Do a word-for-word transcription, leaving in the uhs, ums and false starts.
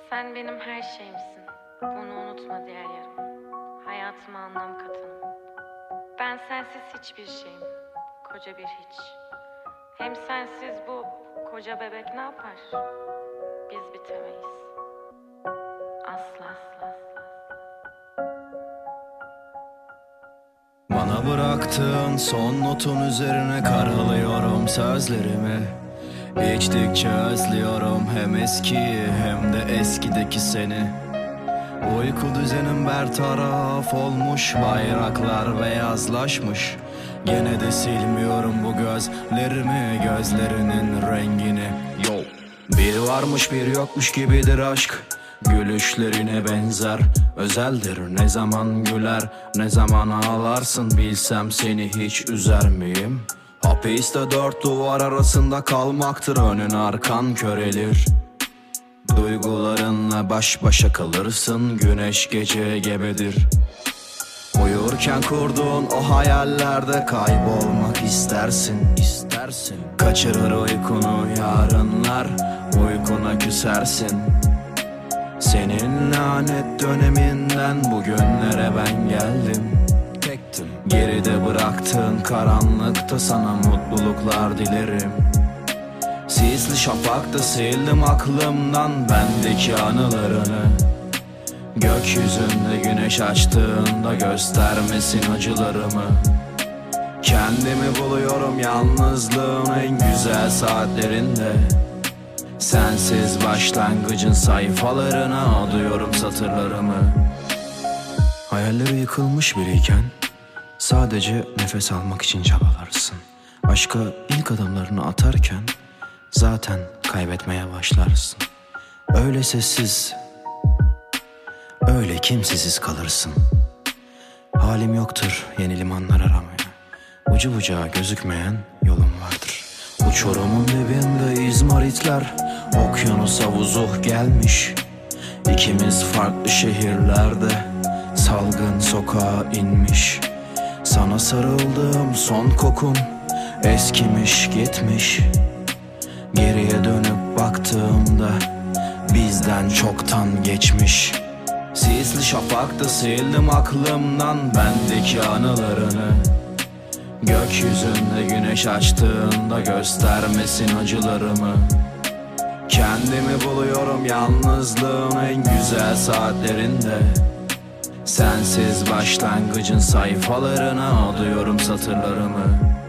Sen benim her şeyimsin. Bunu unutma diğer yarım. Hayatıma anlam katan. Ben sensiz hiçbir şeyim. Koca bir hiç. Hem sensiz bu koca bebek ne yapar? Biz bitemeyiz. Asla asla asla. Bana bıraktığın son notun üzerine karalıyorum sözlerimi. İçtikçe özlüyorum hem eskiyi hem de eskideki seni. Uyku düzenim bertaraf olmuş, bayraklar beyazlaşmış. Gene de silmiyorum bu gözlerimi, gözlerinin rengini. Yo. Bir varmış bir yokmuş gibidir aşk. Gülüşlerine benzer, özeldir. Ne zaman güler, ne zaman ağlarsın, bilsem seni hiç üzer miyim? Hapiste dört duvar arasında kalmaktır, önün arkan körelir. Duygularınla baş başa kalırsın, güneş gece gebedir. Uyurken kurduğun o hayallerde kaybolmak istersin, istersin. Kaçırır uykunu yarınlar, uykuna küsersin. Senin lanet döneminden bugünlere ben geldim. Tektim. Geride bıraktığın karanlıkta sana mutluluklar dilerim. Sisli şafakta sildim aklımdan bendeki anılarını. Gökyüzünde güneş açtığında göstermesin acılarımı. Kendimi buluyorum yalnızlığın en güzel saatlerinde. Sensiz başlangıcın sayfalarına adıyorum satırlarımı. Hayalleri yıkılmış biriyken sadece nefes almak için çabalarsın. Aşka ilk adımlarını atarken zaten kaybetmeye başlarsın. Öyle sessiz, öyle kimsesiz kalırsın. Halim yoktur yeni limanlar aramaya. Ucu bucağı gözükmeyen yolum vardır. Uçurumun dibinde izmaritler, okyanusa vuzuh gelmiş. İkimiz farklı şehirlerde, salgın sokağa inmiş. Sana sarıldığım son kokun eskimiş gitmiş. Geriye dönüp baktığımda bizden çoktan geçmiş. Sisli şafakta sildim aklımdan bendeki anılarını. Gökyüzünde güneş açtığında göstermesin acılarımı. Kendimi buluyorum yalnızlığın en güzel saatlerinde. Sensiz başlangıcın sayfalarına adıyorum satırlarımı.